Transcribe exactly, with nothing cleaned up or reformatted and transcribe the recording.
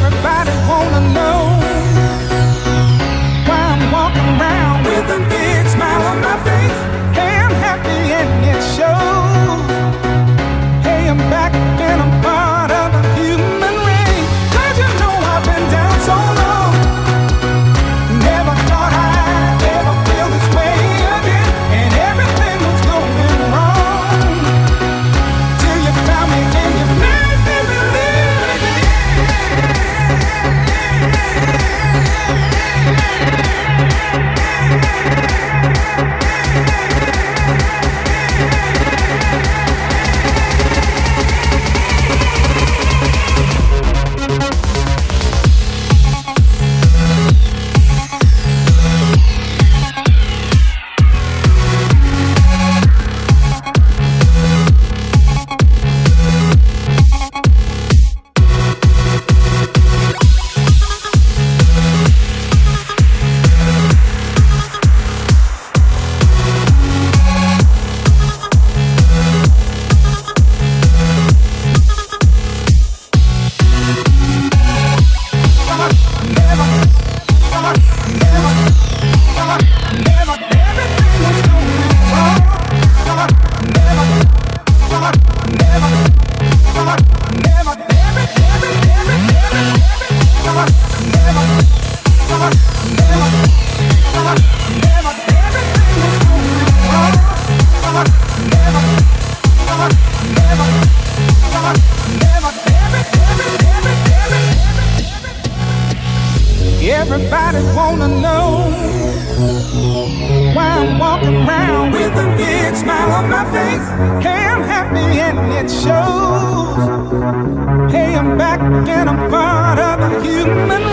Everybody wanna know why I'm walking around with a big smile on my face. Hey, I'm happy and it shows. Hey, I'm back and I'm part of the human race. 'Cause you know I've been down so long. Never thought I'd ever feel this way again. And everything was going wrong till you found me and you made me believe again. Everybody wanna know why I'm walking around with a big smile on my face. Hey, I'm happy and it shows. Hey, I'm back and I'm part of the human